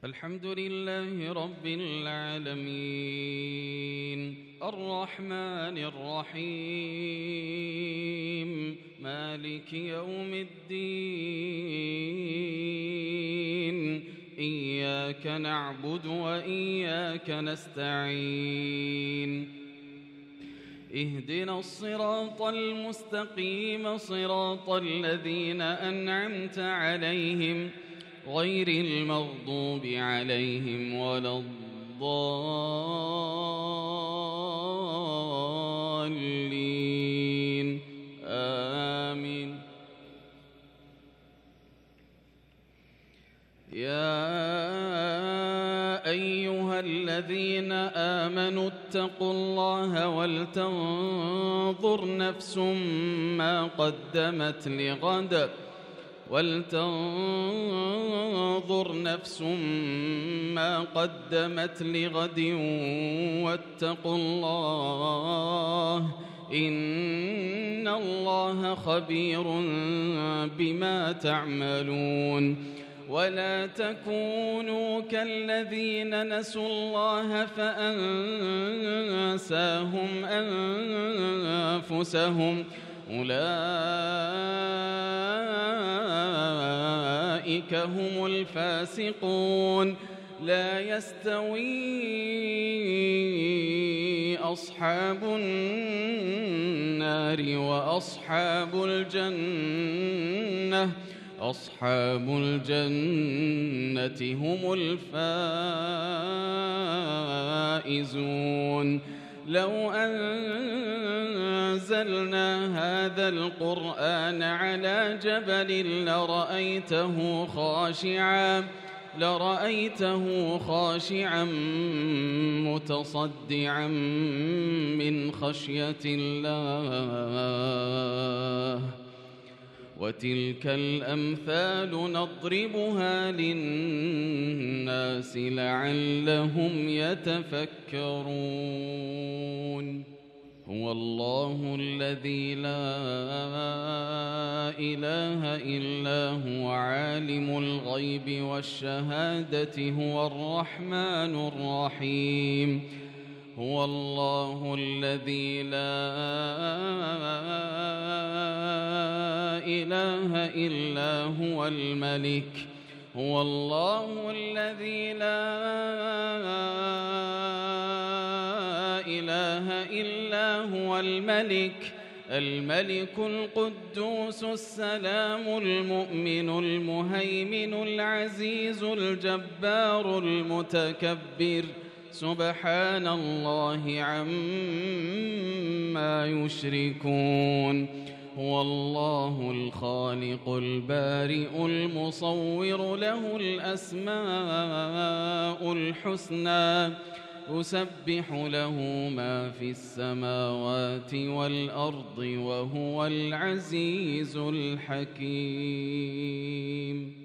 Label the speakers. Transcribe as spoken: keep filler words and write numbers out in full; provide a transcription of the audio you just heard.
Speaker 1: الحمد لله رب العالمين الرحمن الرحيم مالك يوم الدين إياك نعبد وإياك نستعين اهدنا الصراط المستقيم صراط الذين أنعمت عليهم غير المغضوب عليهم ولا الضالين آمين. يا أيها الذين آمنوا اتقوا الله ولتنظر نفس ما قدمت لغد ولتنظر نفس ما قدمت لغد واتقوا الله إن الله خبير بما تعملون. ولا تكونوا كالذين نسوا الله فأنساهم أنفسهم أولئك هم الفاسقون. لا يستوي أصحاب النار وأصحاب الجنة أصحاب الجنة هم الفائزون. لو أنزلنا هذا القرآن على جبل لرأيته خاشعا لرأيته خاشعا متصدعا من خشية الله. وتلك الأمثال نضربها للناس لعلهم يتفكرون. هو الله الذي لا إله إلا هو عالم الغيب والشهادة هو الرحمن الرحيم. هو الله الذي لا إله إلا هو الملك هو الله الذي لا إله إلا هو الملك الملك القدوس السلام المؤمن المهيمن العزيز الجبار المتكبر سبحان الله عما يشركون. هو الله الخالق البارئ المصور له الأسماء الحسنى يسبح له ما في السماوات والأرض وهو العزيز الحكيم.